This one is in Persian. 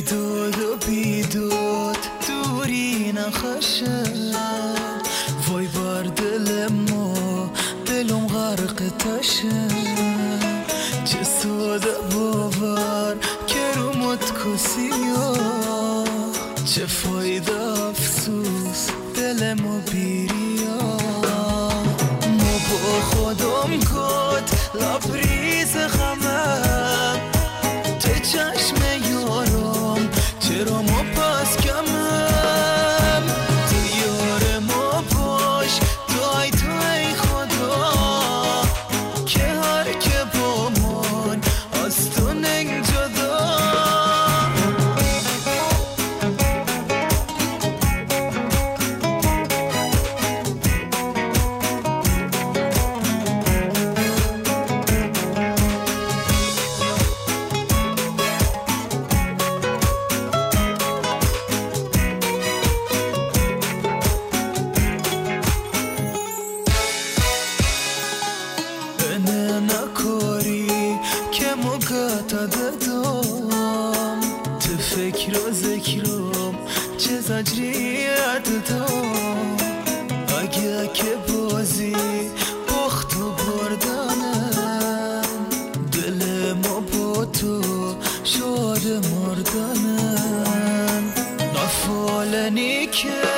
بیداد و بیداد دوری نخشه وای بر دل ما دلم غرق تشه چه ساده باور که رو متکسی ها چه فایده افسوس دل ما بیریا ما با خودم گد لبریز غمم ته چشم یارم چرا ما پس کمم تو یار ما باش دای تو ای خدا که هر که با من از تو نگ جدا نکاری که مقطع دادم تو فکر و ذکرم چه زجریت دام اگه که بازی بخت و بردنم دل ما با تو شاد مردنم نفالنی که